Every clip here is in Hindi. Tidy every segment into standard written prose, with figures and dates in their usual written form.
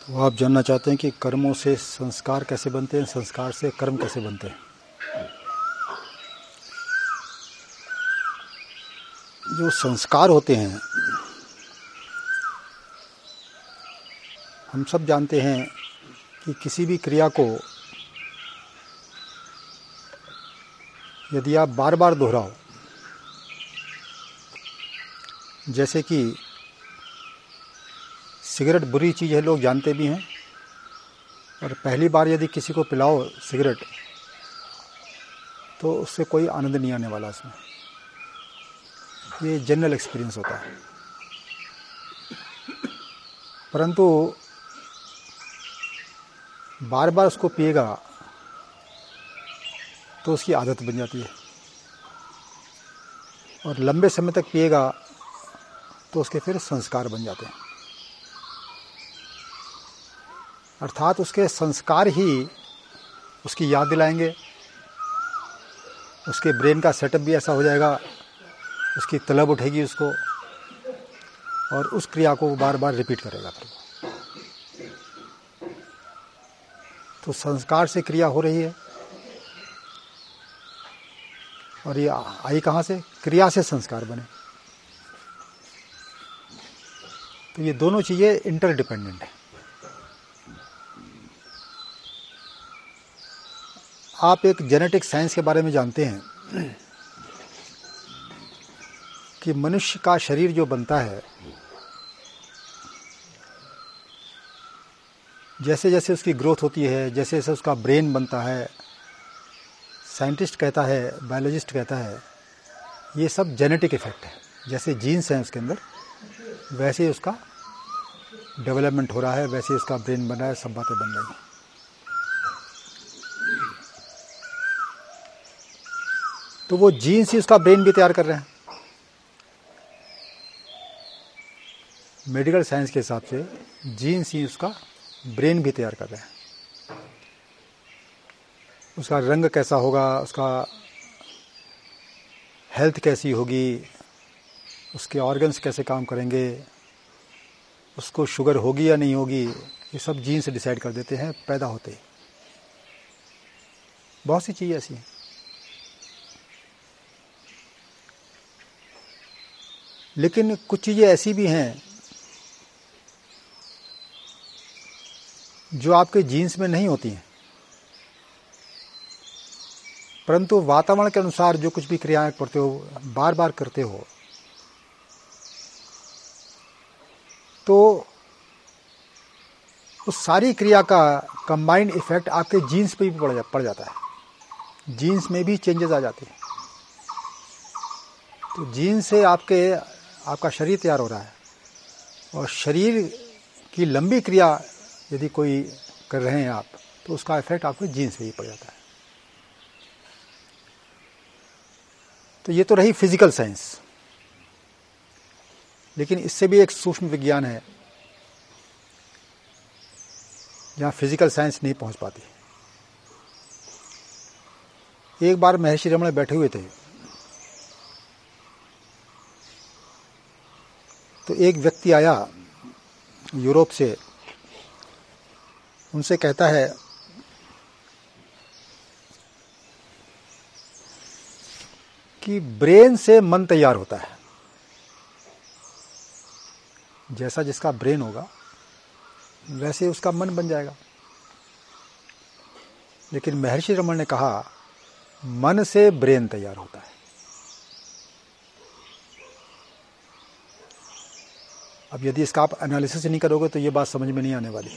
तो आप जानना चाहते हैं कि कर्मों से संस्कार कैसे बनते हैं, संस्कार से कर्म कैसे बनते हैं। जो संस्कार होते हैं, हम सब जानते हैं कि किसी भी क्रिया को यदि आप बार बार दोहराओ, जैसे कि सिगरेट बुरी चीज़ है, लोग जानते भी हैं, और पहली बार यदि किसी को पिलाओ सिगरेट तो उससे कोई आनंद नहीं आने वाला उसमें। ये जनरल एक्सपीरियंस होता है। परंतु बार बार उसको पिएगा तो उसकी आदत बन जाती है, और लंबे समय तक पिएगा तो उसके फिर संस्कार बन जाते हैं। अर्थात उसके संस्कार ही उसकी याद दिलाएंगे, उसके ब्रेन का सेटअप भी ऐसा हो जाएगा, उसकी तलब उठेगी उसको, और उस क्रिया को वो बार बार रिपीट करेगा फिर। तो संस्कार से क्रिया हो रही है, और ये आई कहाँ से? क्रिया से संस्कार बने। तो ये दोनों चीज़ें इंटरडिपेंडेंट हैं। आप एक जेनेटिक साइंस के बारे में जानते हैं कि मनुष्य का शरीर जो बनता है, जैसे जैसे उसकी ग्रोथ होती है, जैसे जैसे उसका ब्रेन बनता है, साइंटिस्ट कहता है, बायोलॉजिस्ट कहता है, ये सब जेनेटिक इफेक्ट है। जैसे जीन्स हैं उसके अंदर, वैसे ही उसका डेवलपमेंट हो रहा है, वैसे ही उसका ब्रेन बन रहा है, सब बातें बन रही हैं। तो वो जीन्स ही उसका ब्रेन भी तैयार कर रहे हैं। मेडिकल साइंस के हिसाब से जीन्स ही उसका ब्रेन भी तैयार कर रहे हैं। उसका रंग कैसा होगा, उसका हेल्थ कैसी होगी, उसके ऑर्गन्स कैसे काम करेंगे, उसको शुगर होगी या नहीं होगी, ये सब जीन से डिसाइड कर देते हैं पैदा होते ही। बहुत सी चीज़ें ऐसी हैं। लेकिन कुछ चीज़ें ऐसी भी हैं जो आपके जीन्स में नहीं होती हैं, परंतु वातावरण के अनुसार जो कुछ भी क्रियाएं करते हो, बार बार करते हो, तो उस सारी क्रिया का कंबाइंड इफेक्ट आपके जीन्स पे भी पड़ जाता है। जीन्स में भी चेंजेस आ जाते हैं। तो जीन्स से आपका शरीर तैयार हो रहा है, और शरीर की लंबी क्रिया यदि कोई कर रहे हैं आप, तो उसका इफेक्ट आपके जीन्स पे ही पड़ जाता है। तो ये तो रही फिजिकल साइंस। लेकिन इससे भी एक सूक्ष्म विज्ञान है जहाँ फिजिकल साइंस नहीं पहुँच पाती। एक बार महर्षि रमण बैठे हुए थे, तो एक व्यक्ति आया यूरोप से, उनसे कहता है कि ब्रेन से मन तैयार होता है। जैसा जिसका ब्रेन होगा वैसे उसका मन बन जाएगा। लेकिन महर्षि रमण ने कहा मन से ब्रेन तैयार होता है। अब यदि इसका आप एनालिसिस नहीं करोगे तो ये बात समझ में नहीं आने वाली।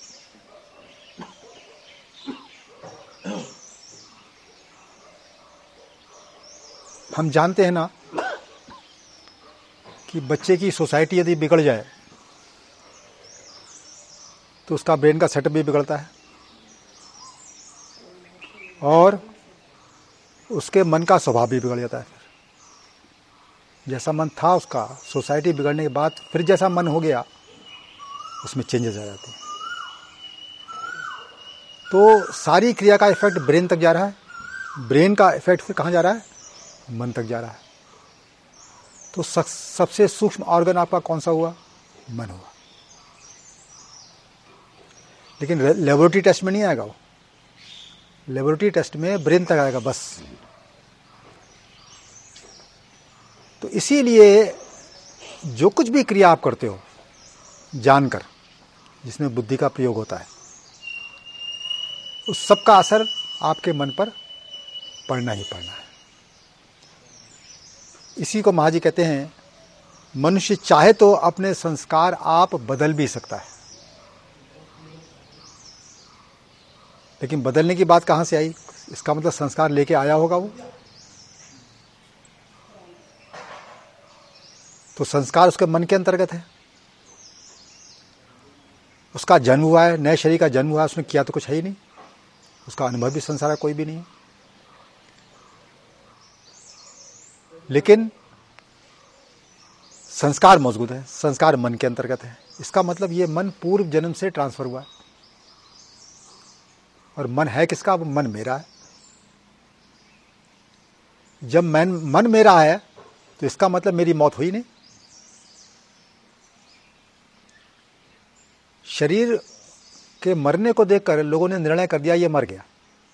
हम जानते हैं ना कि बच्चे की सोसाइटी यदि बिगड़ जाए तो उसका ब्रेन का सेटअप भी बिगड़ता है, और उसके मन का स्वभाव भी बिगड़ जाता है। जैसा मन था उसका, सोसाइटी बिगड़ने के बाद फिर जैसा मन हो गया, उसमें चेंजेस आ जाते हैं। तो सारी क्रिया का इफेक्ट ब्रेन तक जा रहा है, ब्रेन का इफेक्ट फिर कहाँ जा रहा है? मन तक जा रहा है। तो सबसे सूक्ष्म ऑर्गन आपका कौन सा हुआ? मन हुआ। लेकिन लेबोरेटरी टेस्ट में नहीं आएगा वो। लेबोरेटरी टेस्ट में ब्रेन तक आएगा बस। तो इसीलिए जो कुछ भी क्रिया आप करते हो जानकर, जिसमें बुद्धि का प्रयोग होता है, उस सब का असर आपके मन पर पड़ना ही पड़ना है। इसी को महाजी कहते हैं, मनुष्य चाहे तो अपने संस्कार आप बदल भी सकता है, लेकिन बदलने की बात कहाँ से आई? इसका मतलब संस्कार लेके आया होगा वो। तो संस्कार उसके मन के अंतर्गत है, उसका जन्म हुआ है, नए शरीर का जन्म हुआ है, उसने किया तो कुछ है ही नहीं, उसका अनुभव भी संसार का कोई भी नहीं है। लेकिन संस्कार मौजूद है, संस्कार मन के अंतर्गत है। इसका मतलब ये मन पूर्व जन्म से ट्रांसफर हुआ है। और मन है किसका? वो मन मेरा है। जब मन मेरा है तो इसका मतलब मेरी मौत हुई नहीं। शरीर के मरने को देखकर लोगों ने निर्णय कर दिया ये मर गया,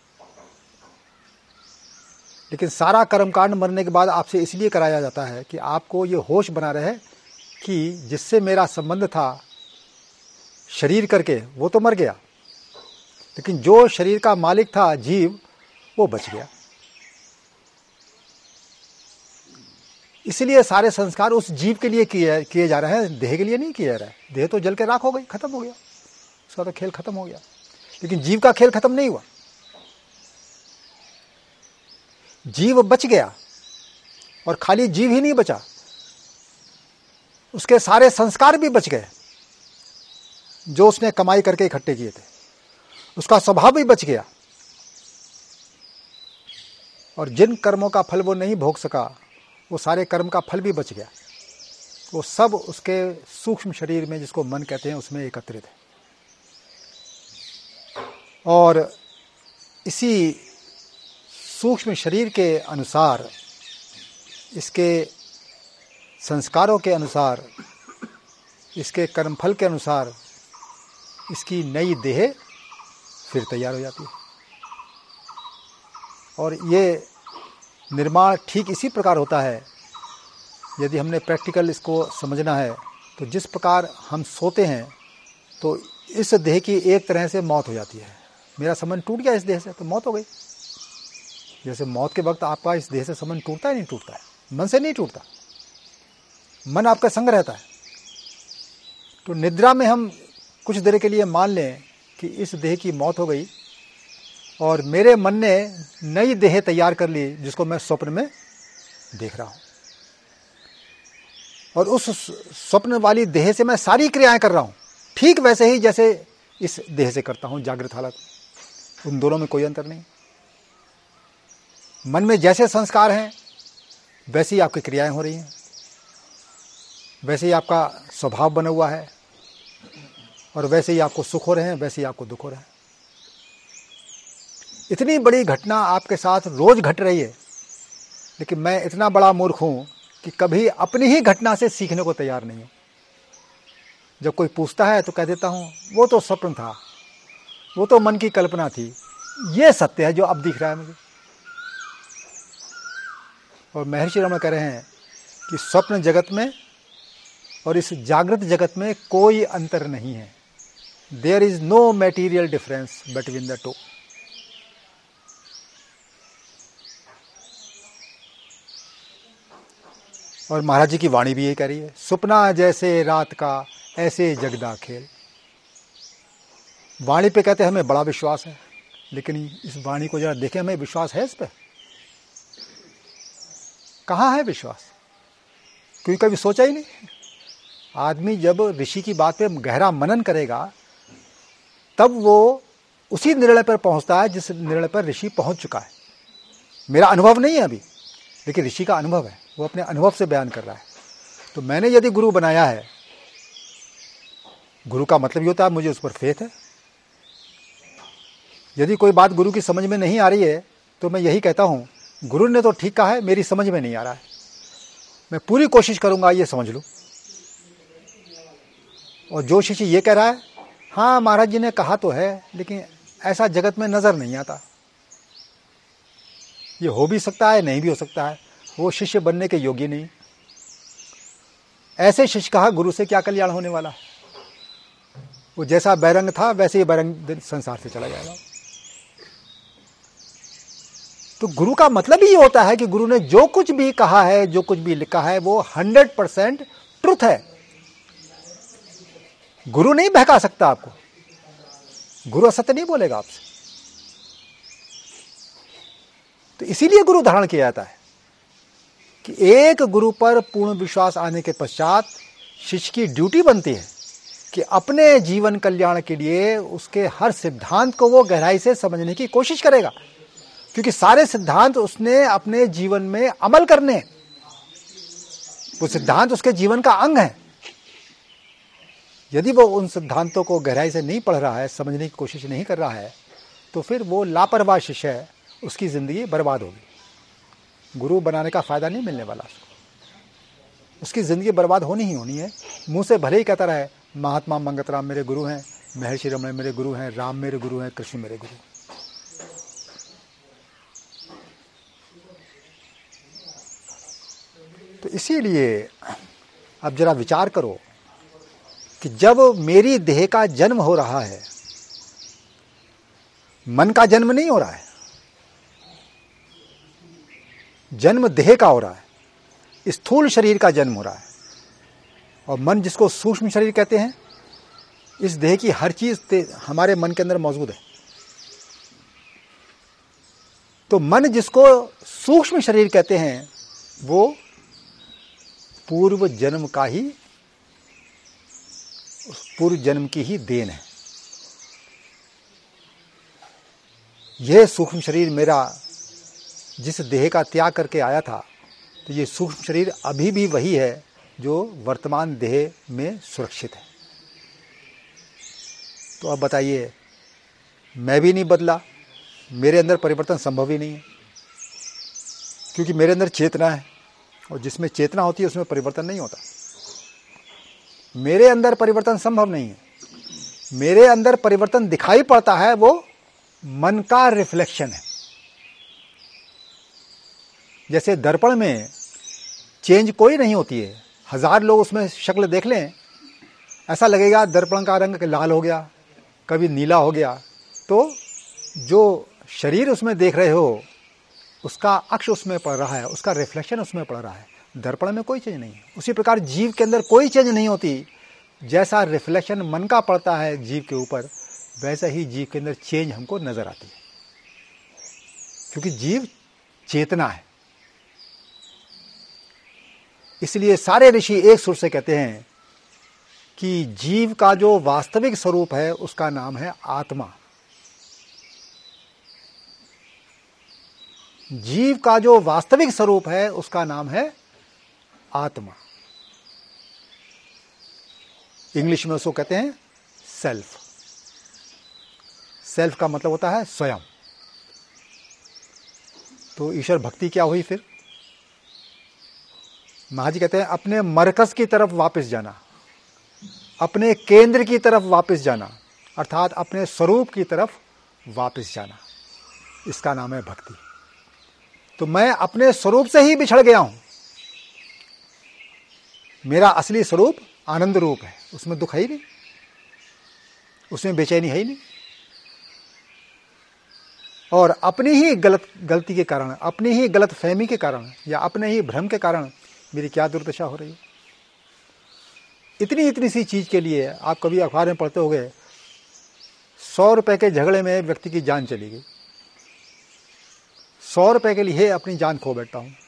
लेकिन सारा कर्मकांड मरने के बाद आपसे इसलिए कराया जाता है कि आपको ये होश बना रहे कि जिससे मेरा संबंध था शरीर करके, वो तो मर गया, लेकिन जो शरीर का मालिक था जीव, वो बच गया। इसलिए सारे संस्कार उस जीव के लिए किए जा रहे हैं, देह के लिए नहीं किए जा रहे हैं। देह तो जल के राख हो गई, खत्म हो गया, उसका तो खेल खत्म हो गया, लेकिन जीव का खेल खत्म नहीं हुआ। जीव बच गया, और खाली जीव ही नहीं बचा, उसके सारे संस्कार भी बच गए जो उसने कमाई करके इकट्ठे किए थे। उसका स्वभाव भी बच गया, और जिन कर्मों का फल वो नहीं भोग सका, वो सारे कर्म का फल भी बच गया। वो सब उसके सूक्ष्म शरीर में, जिसको मन कहते हैं, उसमें एकत्रित है। और इसी सूक्ष्म शरीर के अनुसार, इसके संस्कारों के अनुसार, इसके कर्मफल के अनुसार, इसकी नई देह फिर तैयार हो जाती है। और ये निर्माण ठीक इसी प्रकार होता है। यदि हमने प्रैक्टिकल इसको समझना है तो जिस प्रकार हम सोते हैं तो इस देह की एक तरह से मौत हो जाती है। मेरा संबंध टूट गया इस देह से तो मौत हो गई। जैसे मौत के वक्त आपका इस देह से संबंध टूटता है, नहीं टूटता है, मन से नहीं टूटता, मन आपका संग रहता है। तो निद्रा में हम कुछ देर के लिए मान लें कि इस देह की मौत हो गई और मेरे मन ने नई देह तैयार कर ली, जिसको मैं स्वप्न में देख रहा हूं, और उस स्वप्न वाली देह से मैं सारी क्रियाएं कर रहा हूं, ठीक वैसे ही जैसे इस देह से करता हूं जागृत हालत। उन दोनों में कोई अंतर नहीं। मन में जैसे संस्कार हैं वैसे ही आपकी क्रियाएं हो रही हैं, वैसे ही आपका स्वभाव बना हुआ है, और वैसे ही आपको सुख हो रहे हैं, वैसे ही आपको दुख हो रहा है। इतनी बड़ी घटना आपके साथ रोज घट रही है, लेकिन मैं इतना बड़ा मूर्ख हूं कि कभी अपनी ही घटना से सीखने को तैयार नहीं हूं। जब कोई पूछता है तो कह देता हूं वो तो स्वप्न था, वो तो मन की कल्पना थी, ये सत्य है जो अब दिख रहा है मुझे। और महर्षि रमण कह रहे हैं कि स्वप्न जगत में और इस जागृत जगत में कोई अंतर नहीं है। There is no material difference between the two. और महाराज जी की वाणी भी यही कह रही है, सुपना जैसे रात का ऐसे जगदा खेल। वाणी पे कहते हैं हमें बड़ा विश्वास है, लेकिन इस वाणी को जरा देखें, हमें विश्वास है इस पे? कहाँ है विश्वास? क्योंकि कभी सोचा ही नहीं। आदमी जब ऋषि की बात पे गहरा मनन करेगा तब वो उसी निर्णय पर पहुंचता है जिस निर्णय पर ऋषि पहुंच चुका है। मेरा अनुभव नहीं है अभी, लेकिन ऋषि का अनुभव है, वो अपने अनुभव से बयान कर रहा है। तो मैंने यदि गुरु बनाया है, गुरु का मतलब ये होता है मुझे उस पर फेथ है। यदि कोई बात गुरु की समझ में नहीं आ रही है तो मैं यही कहता हूं, गुरु ने तो ठीक कहा है, मेरी समझ में नहीं आ रहा है, मैं पूरी कोशिश करूंगा ये समझ लूं। और जो शिष्य ये कह रहा है हाँ, महाराज जी ने कहा तो है, लेकिन ऐसा जगत में नजर नहीं आता। ये हो भी सकता है, नहीं भी हो सकता है, वो शिष्य बनने के योग्य नहीं। ऐसे शिष्य कहा गुरु से क्या कल्याण होने वाला है? वो जैसा बैरंग था वैसे ही बैरंग संसार से चला जाएगा। तो गुरु का मतलब ही होता है कि गुरु ने जो कुछ भी कहा है, जो कुछ भी लिखा है, वो 100% ट्रुथ है। गुरु नहीं बहका सकता आपको, गुरु असत्य नहीं बोलेगा आपसे। तो इसीलिए गुरु धारण किया जाता है कि एक गुरु पर पूर्ण विश्वास आने के पश्चात शिष्य की ड्यूटी बनती है कि अपने जीवन कल्याण के लिए उसके हर सिद्धांत को वो गहराई से समझने की कोशिश करेगा, क्योंकि सारे सिद्धांत उसने अपने जीवन में अमल करने, वो सिद्धांत उसके जीवन का अंग है। यदि वो उन सिद्धांतों को गहराई से नहीं पढ़ रहा है, समझने की कोशिश नहीं कर रहा है, तो फिर वो लापरवाह शिष्य है, उसकी जिंदगी बर्बाद होगी। गुरु बनाने का फायदा नहीं मिलने वाला उसको, उसकी जिंदगी बर्बाद होनी ही होनी है। मुंह से भले ही कहता रहे महात्मा मंगतराम मेरे गुरु हैं, महर्षि रमण मेरे गुरु हैं, राम मेरे गुरु हैं, कृष्ण मेरे गुरु। तो इसीलिए अब जरा विचार करो कि जब मेरी देह का जन्म हो रहा है, मन का जन्म नहीं हो रहा है, जन्म देह का हो रहा है, स्थूल शरीर का जन्म हो रहा है, और मन जिसको सूक्ष्म शरीर कहते हैं, इस देह की हर चीज हमारे मन के अंदर मौजूद है। तो मन जिसको सूक्ष्म शरीर कहते हैं वो पूर्व जन्म का ही, पूर्व जन्म की ही देन है। यह सूक्ष्म शरीर मेरा जिस देह का त्याग करके आया था, तो ये सूक्ष्म शरीर अभी भी वही है जो वर्तमान देह में सुरक्षित है। तो अब बताइए, मैं भी नहीं बदला, मेरे अंदर परिवर्तन संभव ही नहीं है, क्योंकि मेरे अंदर चेतना है, और जिसमें चेतना होती है उसमें परिवर्तन नहीं होता। मेरे अंदर परिवर्तन संभव नहीं है। मेरे अंदर परिवर्तन दिखाई पड़ता है, वो मन का रिफ्लेक्शन है। जैसे दर्पण में चेंज कोई नहीं होती है, 1000 लोग उसमें शक्ल देख लें, ऐसा लगेगा दर्पण का रंग लाल हो गया, कभी नीला हो गया। तो जो शरीर उसमें देख रहे हो, उसका अक्ष उसमें पड़ रहा है, उसका रिफ्लेक्शन उसमें पड़ रहा है। दर्पण में कोई चेंज नहीं है। उसी प्रकार जीव के अंदर कोई चेंज नहीं होती। जैसा रिफ्लेक्शन मन का पड़ता है जीव के ऊपर, वैसा ही जीव के अंदर चेंज हमको नजर आती है, क्योंकि जीव चेतना है। इसलिए सारे ऋषि एक सुर से कहते हैं कि जीव का जो वास्तविक स्वरूप है उसका नाम है आत्मा। जीव का जो वास्तविक स्वरूप है उसका नाम है आत्मा। इंग्लिश में उसको कहते हैं सेल्फ। सेल्फ का मतलब होता है स्वयं। तो ईश्वर भक्ति क्या हुई फिर? महाजी कहते हैं अपने मरकज की तरफ वापस जाना, अपने केंद्र की तरफ वापस जाना, अर्थात अपने स्वरूप की तरफ वापस जाना, इसका नाम है भक्ति। तो मैं अपने स्वरूप से ही बिछड़ गया हूं। मेरा असली स्वरूप आनंद रूप है, उसमें दुख है ही नहीं, उसमें बेचैनी है ही नहीं। और अपनी ही गलती के कारण, अपनी ही गलत फहमी के कारण, या अपने ही भ्रम के कारण मेरी क्या दुर्दशा हो रही है। इतनी सी चीज के लिए आप कभी अखबार में पढ़ते होंगे 100 रुपए के झगड़े में व्यक्ति की जान चली गई। 100 रुपए के लिए अपनी जान खो बैठता हूं।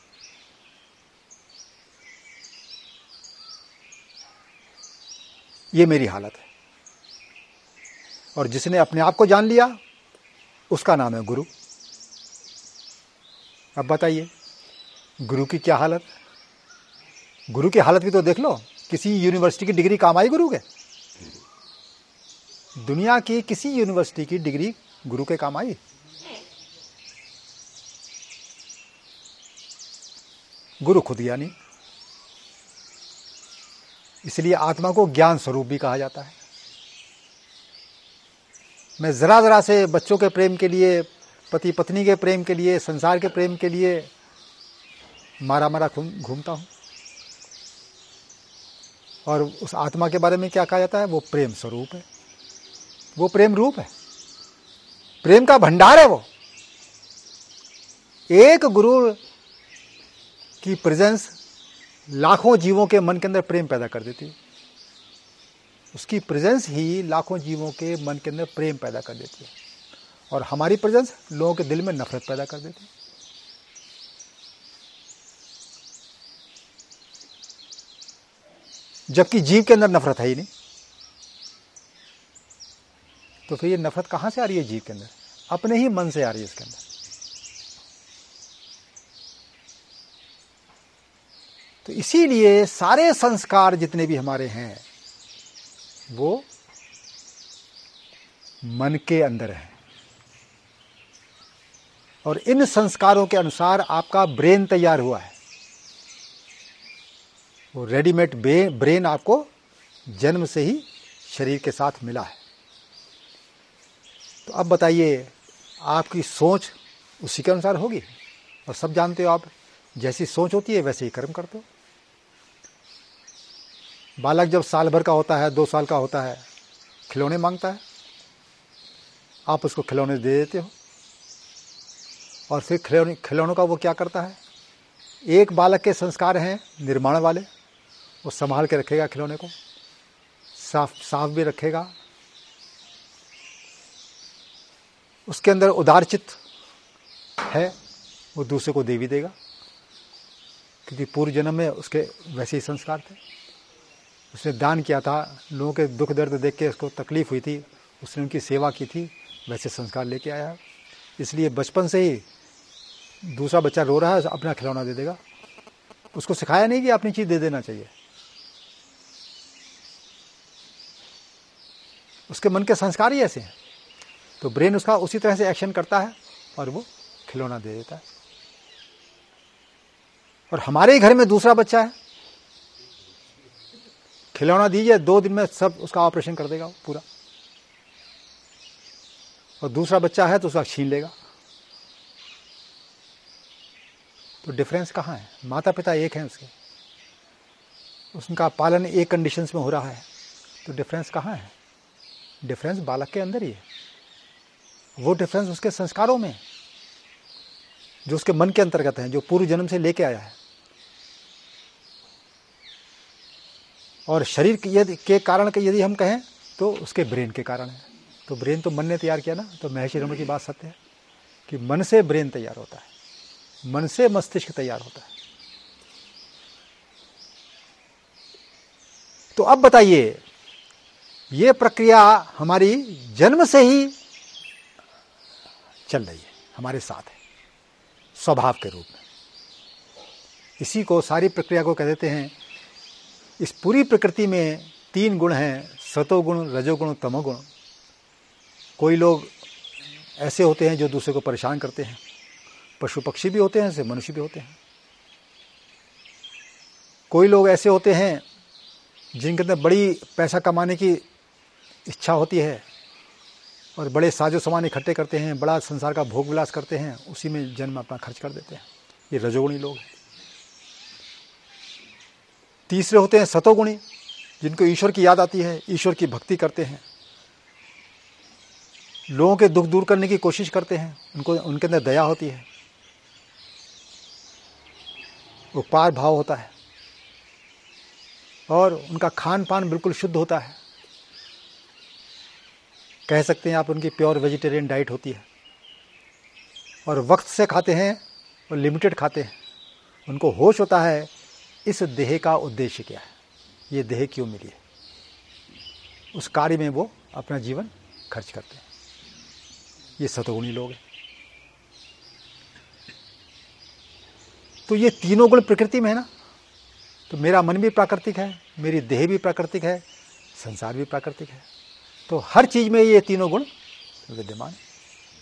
ये मेरी हालत है। और जिसने अपने आप को जान लिया उसका नाम है गुरु। अब बताइए गुरु की क्या हालत? गुरु की हालत भी तो देख लो। किसी यूनिवर्सिटी की डिग्री काम आई गुरु के? दुनिया की किसी यूनिवर्सिटी की डिग्री गुरु के काम आई? गुरु खुद ज्ञानी। इसलिए आत्मा को ज्ञान स्वरूप भी कहा जाता है। मैं ज़रा ज़रा से बच्चों के प्रेम के लिए, पति पत्नी के प्रेम के लिए, संसार के प्रेम के लिए मारा मारा घूमता हूँ। और उस आत्मा के बारे में क्या कहा जाता है? वो प्रेम स्वरूप है, वो प्रेम रूप है, प्रेम का भंडार है वो। एक गुरु की प्रेजेंस लाखों जीवों के मन के अंदर प्रेम पैदा कर देती है। उसकी प्रेजेंस ही लाखों जीवों के मन के अंदर प्रेम पैदा कर देती है, और हमारी प्रेजेंस लोगों के दिल में नफरत पैदा कर देती है। जबकि जीव के अंदर नफरत है ही नहीं, तो फिर ये नफरत कहां से आ रही है जीव के अंदर? अपने ही मन से आ रही है इसके अंदर। तो इसीलिए सारे संस्कार जितने भी हमारे हैं वो मन के अंदर है, और इन संस्कारों के अनुसार आपका ब्रेन तैयार हुआ है। वो रेडीमेड ब्रेन आपको जन्म से ही शरीर के साथ मिला है। तो अब बताइए, आपकी सोच उसी के अनुसार होगी, और सब जानते हो आप, जैसी सोच होती है वैसे ही कर्म करते हो। बालक जब साल भर का होता है, 2 साल का होता है, खिलौने मांगता है, आप उसको खिलौने दे देते हो, और फिर खिलौनों का वो क्या करता है? एक बालक के संस्कार हैं निर्माण वाले, वो संभाल के रखेगा खिलौने को, साफ भी रखेगा, उसके अंदर उदार चित्त है, वो दूसरे को दे भी देगा, क्योंकि पूर्व जन्म में उसके वैसे ही संस्कार थे। उसने दान किया था, लोगों के दुख दर्द देख के उसको तकलीफ हुई थी, उसने उनकी सेवा की थी, वैसे संस्कार लेके आया। इसलिए बचपन से ही दूसरा बच्चा रो रहा है, अपना खिलौना दे देगा। उसको सिखाया नहीं कि अपनी चीज़ दे देना चाहिए। उसके मन के संस्कार ही ऐसे हैं, तो ब्रेन उसका उसी तरह से एक्शन करता है और वो खिलौना दे देता है। और हमारे ही घर में दूसरा बच्चा है, खिलौना दीजिए, 2 दिन में सब उसका ऑपरेशन कर देगा पूरा, और दूसरा बच्चा है तो उसका छीन लेगा। तो डिफरेंस कहाँ है? माता पिता एक हैं उसके, उनका पालन एक कंडीशंस में हो रहा है, तो डिफरेंस कहाँ है? डिफरेंस बालक के अंदर ही है। वो डिफरेंस उसके संस्कारों में, जो उसके मन के अंतर्गत हैं, जो पूर्व जन्म से लेके आया है। और शरीर के कारण यदि हम कहें तो उसके ब्रेन के कारण है। तो ब्रेन तो मन ने तैयार किया ना। तो महर्षि रमन की बात सत्य है कि मन से ब्रेन तैयार होता है, मन से मस्तिष्क तैयार होता है। तो अब बताइए, ये प्रक्रिया हमारी जन्म से ही चल रही है, हमारे साथ है, स्वभाव के रूप में। इसी को, सारी प्रक्रिया को कह देते हैं। इस पूरी प्रकृति में 3 गुण हैं, सतोगुण, रजोगुण, तमोगुण। कोई लोग ऐसे होते हैं जो दूसरे को परेशान करते हैं, पशु पक्षी भी होते हैं, ऐसे मनुष्य भी होते हैं। कोई लोग ऐसे होते हैं जिनके अंदर बड़ी पैसा कमाने की इच्छा होती है और बड़े साजो सामान इकट्ठे करते हैं, बड़ा संसार का भोग विलास करते हैं, उसी में जन्म अपना खर्च कर देते हैं। ये रजोगुणी लोग हैं। तीसरे होते हैं सतोगुणी, जिनको ईश्वर की याद आती है, ईश्वर की भक्ति करते हैं, लोगों के दुख दूर करने की कोशिश करते हैं, उनके अंदर दया होती है, उपकार भाव होता है, और उनका खान पान बिल्कुल शुद्ध होता है। कह सकते हैं आप उनकी प्योर वेजिटेरियन डाइट होती है, और वक्त से खाते हैं और लिमिटेड खाते हैं। उनको होश होता है इस देह का उद्देश्य क्या है, ये देह क्यों मिली है, उस कार्य में वो अपना जीवन खर्च करते हैं। ये सतोगुणी लोग हैं। तो ये तीनों गुण प्रकृति में है ना। तो मेरा मन भी प्राकृतिक है, मेरी देह भी प्राकृतिक है, संसार भी प्राकृतिक है। तो हर चीज में ये तीनों गुण विद्यमान है।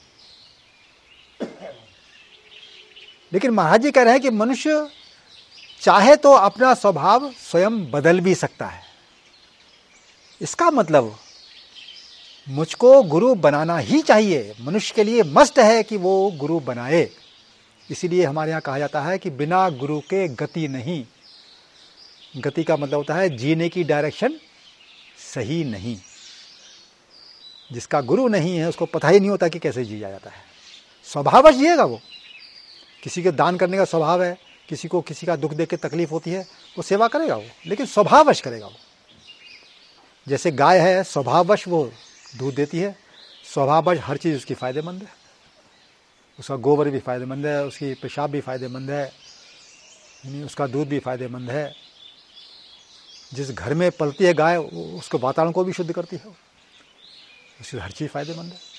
लेकिन महाराज जी कह रहे हैं कि मनुष्य चाहे तो अपना स्वभाव स्वयं बदल भी सकता है। इसका मतलब मुझको गुरु बनाना ही चाहिए, मनुष्य के लिए मस्ट है कि वो गुरु बनाए। इसीलिए हमारे यहाँ कहा जाता है कि बिना गुरु के गति नहीं। गति का मतलब होता है जीने की डायरेक्शन सही नहीं। जिसका गुरु नहीं है उसको पता ही नहीं होता कि कैसे जिया जाता है। स्वभावश जिएगा वो। किसी के दान करने का स्वभाव है, किसी को किसी का दुख देख के तकलीफ होती है, वो सेवा करेगा वो, लेकिन स्वभावश करेगा वो। जैसे गाय है, स्वभावश वो दूध देती है, स्वभावश हर चीज़ उसकी फ़ायदेमंद है। उसका गोबर भी फ़ायदेमंद है, उसकी पेशाब भी फ़ायदेमंद है, उसका दूध भी फ़ायदेमंद है। जिस घर में पलती है गाय, उसके वातावरण को भी शुद्ध करती है, उसकी हर चीज़ फ़ायदेमंद है,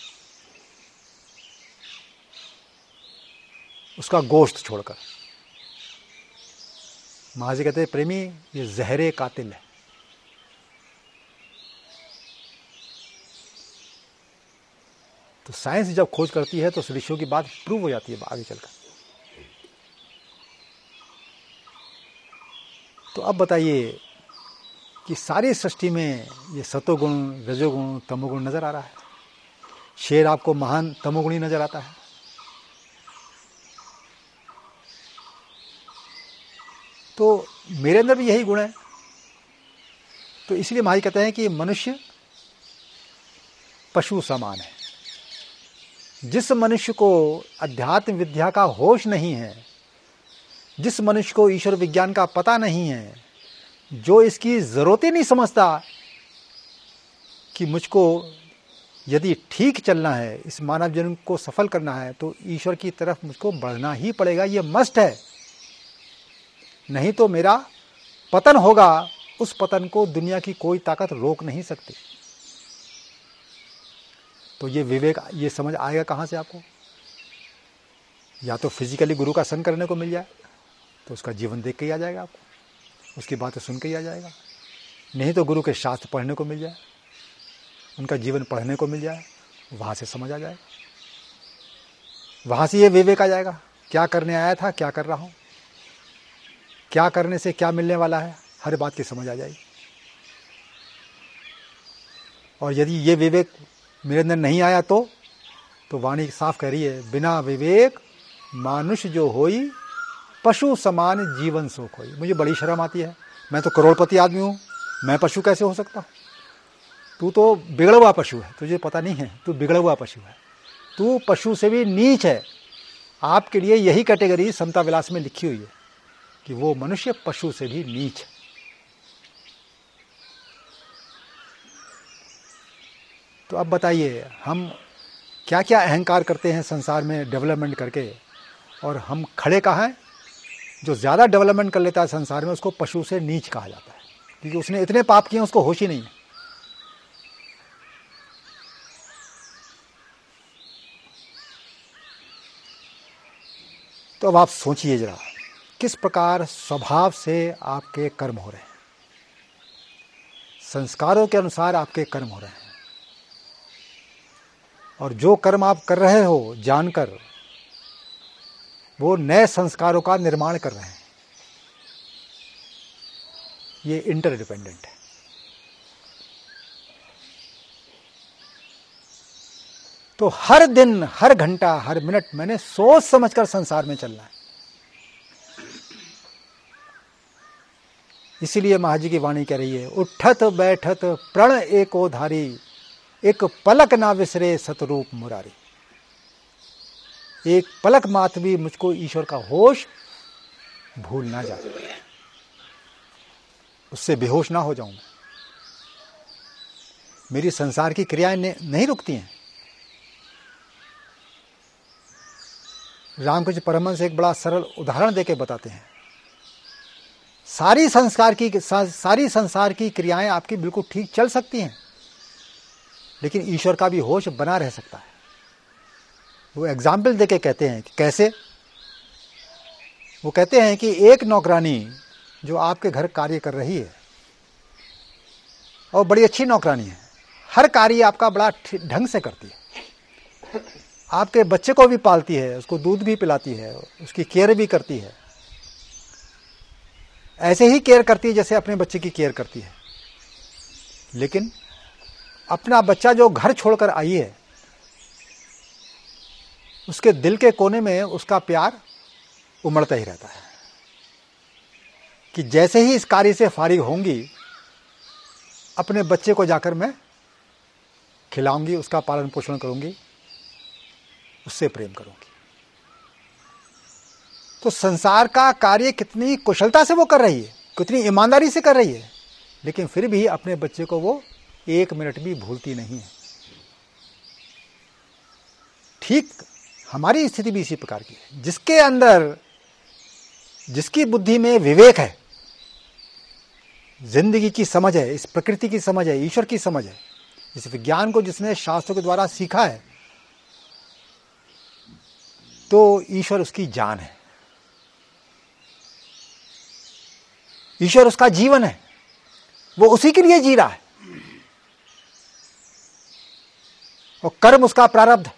उसका गोश्त छोड़कर। महाराज कहते हैं प्रेमी ये जहरे कातिल है। तो साइंस जब खोज करती है तो ऋषियों की बात प्रूव हो जाती है आगे चलकर। तो अब बताइए कि सारी सृष्टि में ये सतोगुण, रजोगुण, तमोगुण नजर आ रहा है। शेर आपको महान तमोगुणी नजर आता है। तो मेरे अंदर भी यही गुण है। तो इसलिए महाराज कहते हैं कि मनुष्य पशु समान है। जिस मनुष्य को अध्यात्म विद्या का होश नहीं है, जिस मनुष्य को ईश्वर विज्ञान का पता नहीं है, जो इसकी जरूरत ही नहीं समझता कि मुझको यदि ठीक चलना है, इस मानव जन्म को सफल करना है, तो ईश्वर की तरफ मुझको बढ़ना ही पड़ेगा, ये मस्ट है, नहीं तो मेरा पतन होगा। उस पतन को दुनिया की कोई ताकत रोक नहीं सकती। तो ये विवेक, ये समझ आएगा कहाँ से आपको? या तो फिजिकली गुरु का संग करने को मिल जाए तो उसका जीवन देख के ही आ जाएगा आपको, उसकी बातें सुन के ही आ जाएगा। नहीं तो गुरु के शास्त्र पढ़ने को मिल जाए, उनका जीवन पढ़ने को मिल जाए, वहाँ से समझ आ जाएगा, वहाँ से ये विवेक आ जाएगा। क्या करने आया था, क्या कर रहा हूँ, क्या करने से क्या मिलने वाला है, हर बात की समझ आ जाएगी। और यदि ये विवेक मेरे अंदर नहीं आया तो वाणी साफ कह रही है, बिना विवेक मानुष जो होई, पशु समान जीवन सुख होई। मुझे बड़ी शर्म आती है, मैं तो करोड़पति आदमी हूँ, मैं पशु कैसे हो सकता हूँ? तू तो बिगड़ा हुआ पशु है, तुझे पता नहीं है, तू बिगड़ा हुआ पशु है, तू पशु से भी नीच है। आपके लिए यही कैटेगरी समता विलास में लिखी हुई है कि वो मनुष्य पशु से भी नीच है। तो अब बताइए, हम क्या क्या अहंकार करते हैं संसार में डेवलपमेंट करके, और हम खड़े कहाँ हैं? जो ज़्यादा डेवलपमेंट कर लेता है संसार में, उसको पशु से नीच कहा जाता है, क्योंकि उसने इतने पाप किए उसको होश ही नहीं है। तो अब आप सोचिए जरा, किस प्रकार स्वभाव से आपके कर्म हो रहे हैं, संस्कारों के अनुसार आपके कर्म हो रहे हैं, और जो कर्म आप कर रहे हो जानकर, वो नए संस्कारों का निर्माण कर रहे हैं। ये इंटरडिपेंडेंट है। तो हर दिन, हर घंटा, हर मिनट मैंने सोच समझकर संसार में चलना है। इसीलिए महाराज जी की वाणी कह रही है, उठत बैठत प्रण एको धारी, एक पलक ना विसरे सतरूप मुरारी। एक पलक मात्र भी मुझको ईश्वर का होश भूल ना जाए, उससे बेहोश ना हो जाऊं मैं। मेरी संसार की क्रियाएं नहीं रुकती हैं। रामकृष्ण परमहंस एक बड़ा सरल उदाहरण देके बताते हैं। सारी संसार की क्रियाएं आपकी बिल्कुल ठीक चल सकती हैं, लेकिन ईश्वर का भी होश बना रह सकता है। वो एग्जाम्पल देके कहते हैं कि कैसे। वो कहते हैं कि एक नौकरानी जो आपके घर कार्य कर रही है, और बड़ी अच्छी नौकरानी है, हर कार्य आपका बड़ा ढंग से करती है, आपके बच्चे को भी पालती है, उसको दूध भी पिलाती है, उसकी केयर भी करती है, ऐसे ही केयर करती है जैसे अपने बच्चे की केयर करती है। लेकिन अपना बच्चा जो घर छोड़कर आई है, उसके दिल के कोने में उसका प्यार उमड़ता ही रहता है कि जैसे ही इस कार्य से फारिग होंगी, अपने बच्चे को जाकर मैं खिलाऊंगी, उसका पालन पोषण करूंगी, उससे प्रेम करूंगी। तो संसार का कार्य कितनी कुशलता से वो कर रही है, कितनी ईमानदारी से कर रही है, लेकिन फिर भी अपने बच्चे को वो 1 मिनट भी भूलती नहीं है। ठीक हमारी स्थिति भी इसी प्रकार की है। जिसके अंदर, जिसकी बुद्धि में विवेक है, जिंदगी की समझ है, इस प्रकृति की समझ है, ईश्वर की समझ है, इस विज्ञान को जिसने शास्त्रों के द्वारा सीखा है, तो ईश्वर उसकी जान है, ईश्वर उसका जीवन है, वो उसी के लिए जी रहा है, और कर्म उसका प्रारब्ध।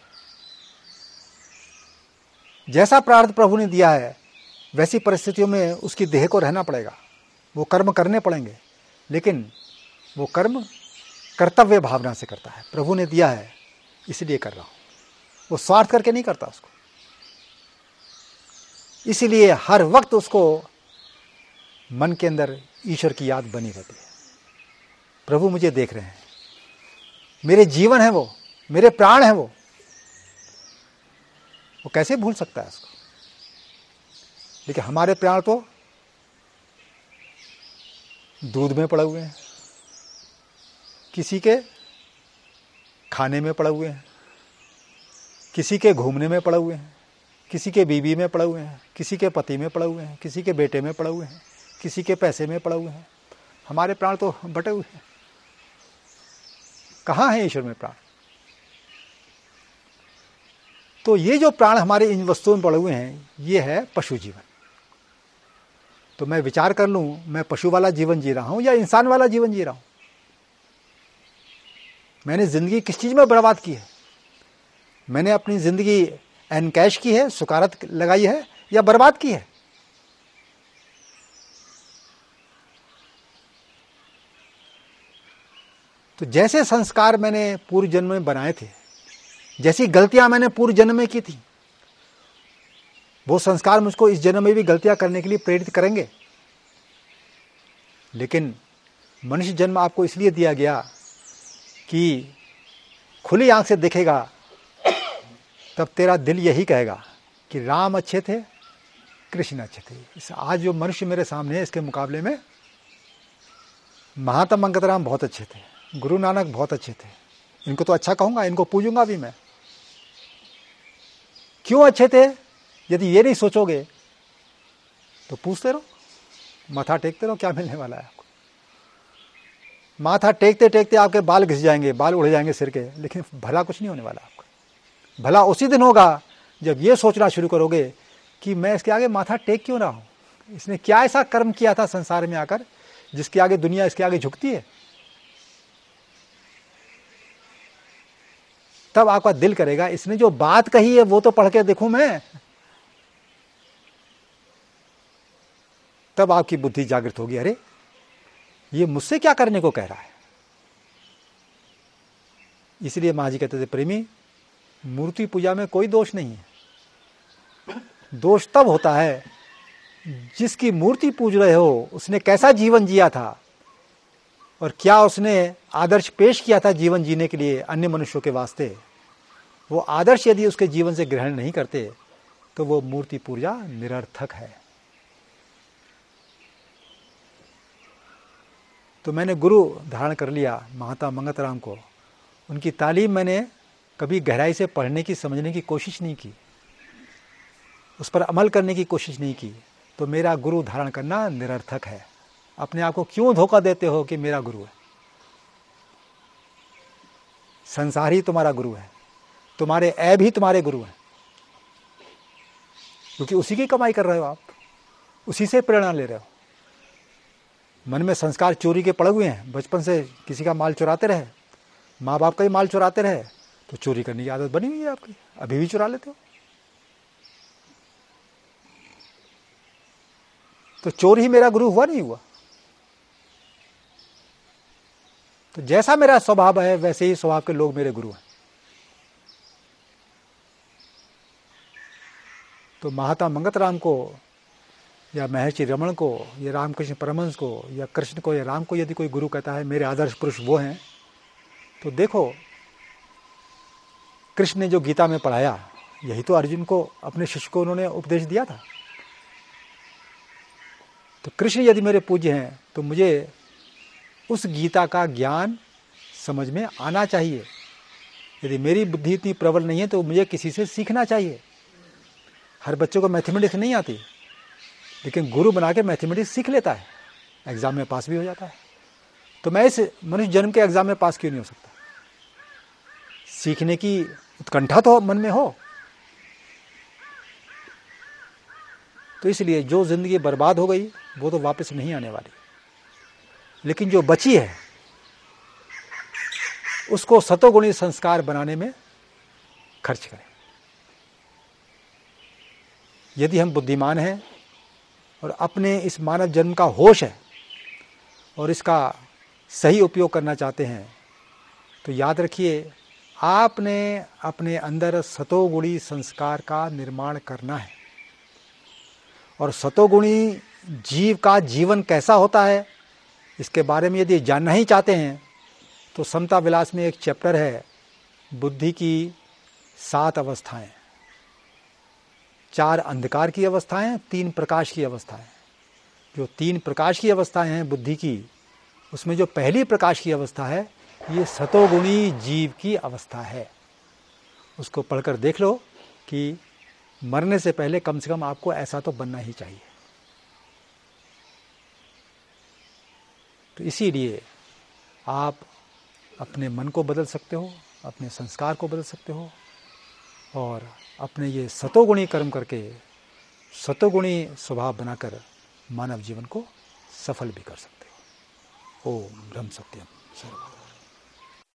जैसा प्रारब्ध प्रभु ने दिया है, वैसी परिस्थितियों में उसकी देह को रहना पड़ेगा, वो कर्म करने पड़ेंगे, लेकिन वो कर्म कर्तव्य भावना से करता है। प्रभु ने दिया है इसलिए कर रहा हूं, वो स्वार्थ करके नहीं करता उसको। इसीलिए हर वक्त उसको मन के अंदर ईश्वर की याद बनी रहती है। प्रभु मुझे देख रहे हैं, मेरे जीवन है वो, मेरे प्राण है वो कैसे भूल सकता है उसको। लेकिन हमारे प्राण तो दूध में पड़े हुए हैं, किसी के खाने में पड़े हुए हैं, किसी के घूमने में पड़े हुए हैं, किसी के बीवी में पड़े हुए हैं, किसी के पति में पड़े हुए हैं, किसी के बेटे में पड़े हुए हैं, किसी के पैसे में पड़े हुए हैं। हमारे प्राण तो बटे हुए हैं। कहाँ है ईश्वर में प्राण? तो ये जो प्राण हमारे इन वस्तुओं में पड़े हुए हैं, ये है पशु जीवन। तो मैं विचार कर लूं, मैं पशु वाला जीवन जी रहा हूं या इंसान वाला जीवन जी रहा हूं? मैंने जिंदगी किस चीज में बर्बाद की है? मैंने अपनी जिंदगी एनकैश की है, सुकारत लगाई है, या बर्बाद की है? तो जैसे संस्कार मैंने पूर्व जन्म में बनाए थे, जैसी गलतियां मैंने पूर्व जन्म में की थी, वो संस्कार मुझको इस जन्म में भी गलतियां करने के लिए प्रेरित करेंगे। लेकिन मनुष्य जन्म आपको इसलिए दिया गया कि खुली आंख से देखेगा तब तेरा दिल यही कहेगा कि राम अच्छे थे, कृष्ण अच्छे थे। इस आज जो मनुष्य मेरे सामने है, इसके मुकाबले में महात्मा मंगतराम बहुत अच्छे थे, गुरु नानक बहुत अच्छे थे। इनको तो अच्छा कहूँगा, इनको पूजूंगा भी मैं। क्यों अच्छे थे? यदि ये नहीं सोचोगे तो पूछते रहो, माथा टेकते रहो, क्या मिलने वाला है आपको? माथा टेकते टेकते आपके बाल घिस जाएंगे, बाल उड़ जाएंगे सिर के, लेकिन भला कुछ नहीं होने वाला आपका। भला उसी दिन होगा जब ये सोचना शुरू करोगे कि मैं इसके आगे माथा टेक क्यों रहा हूँ, इसने क्या ऐसा कर्म किया था संसार में आकर जिसके आगे दुनिया इसके आगे झुकती है। तब आपका दिल करेगा इसने जो बात कही है वो तो पढ़ के देखूं मैं। तब आपकी बुद्धि जागृत होगी, अरे ये मुझसे क्या करने को कह रहा है। इसलिए महाजी कहते थे, प्रेमी मूर्ति पूजा में कोई दोष नहीं है। दोष तब होता है जिसकी मूर्ति पूज रहे हो उसने कैसा जीवन जिया था और क्या उसने आदर्श पेश किया था जीवन जीने के लिए अन्य मनुष्यों के वास्ते। वो आदर्श यदि उसके जीवन से ग्रहण नहीं करते तो वो मूर्ति पूजा निरर्थक है। तो मैंने गुरु धारण कर लिया महात्मा मंगतराम को। उनकी तालीम मैंने कभी गहराई से पढ़ने की, समझने की कोशिश नहीं की, उस पर अमल करने की कोशिश नहीं की, तो मेरा गुरु धारण करना निरर्थक है। अपने आप को क्यों धोखा देते हो कि मेरा गुरु है? संसार ही तुम्हारा गुरु है, तुम्हारे ऐब ही तुम्हारे गुरु हैं, क्योंकि उसी की कमाई कर रहे हो आप, उसी से प्रेरणा ले रहे हो। मन में संस्कार चोरी के पड़े हुए हैं, बचपन से किसी का माल चुराते रहे, माँ बाप का ही माल चुराते रहे, तो चोरी करने की आदत बनी हुई है आपकी, अभी भी चुरा लेते हो। तो चोर ही मेरा गुरु हुआ नहीं हुआ? तो जैसा मेरा स्वभाव है वैसे ही स्वभाव के लोग मेरे गुरु हैं। तो महात्मा मंगतराम को या महर्षि रमण को या रामकृष्ण परमहंस को या कृष्ण को या राम को यदि कोई गुरु कहता है मेरे आदर्श पुरुष वो हैं, तो देखो कृष्ण ने जो गीता में पढ़ाया यही तो अर्जुन को अपने शिष्य को उन्होंने उपदेश दिया था। तो कृष्ण यदि मेरे पूज्य हैं तो मुझे उस गीता का ज्ञान समझ में आना चाहिए। यदि मेरी बुद्धि इतनी प्रबल नहीं है तो मुझे किसी से सीखना चाहिए। हर बच्चे को मैथमेटिक्स नहीं आती, लेकिन गुरु बना के मैथमेटिक्स सीख लेता है, एग्ज़ाम में पास भी हो जाता है। तो मैं इस मनुष्य जन्म के एग्ज़ाम में पास क्यों नहीं हो सकता? सीखने की उत्कंठा तो मन में हो। तो इसलिए जो ज़िंदगी बर्बाद हो गई वो तो वापस नहीं आने वाली, लेकिन जो बची है उसको सतोगुणी संस्कार बनाने में खर्च करें। यदि हम बुद्धिमान हैं और अपने इस मानव जन्म का होश है और इसका सही उपयोग करना चाहते हैं, तो याद रखिए आपने अपने अंदर सतोगुणी संस्कार का निर्माण करना है। और सतोगुणी जीव का जीवन कैसा होता है इसके बारे में यदि जानना ही चाहते हैं तो समता विलास में एक चैप्टर है, बुद्धि की 7 अवस्थाएं, 4 अंधकार की अवस्थाएं, 3 प्रकाश की अवस्थाएं। जो 3 प्रकाश की अवस्थाएं हैं बुद्धि की, उसमें जो पहली प्रकाश की अवस्था है ये सतोगुणी जीव की अवस्था है। उसको पढ़कर देख लो कि मरने से पहले कम से कम आपको ऐसा तो बनना ही चाहिए। तो इसीलिए आप अपने मन को बदल सकते हो, अपने संस्कार को बदल सकते हो और अपने ये सतोगुणी कर्म करके सतोगुणी स्वभाव बनाकर मानव जीवन को सफल भी कर सकते हो। ओम ब्रह्म सत्यम सर्वम।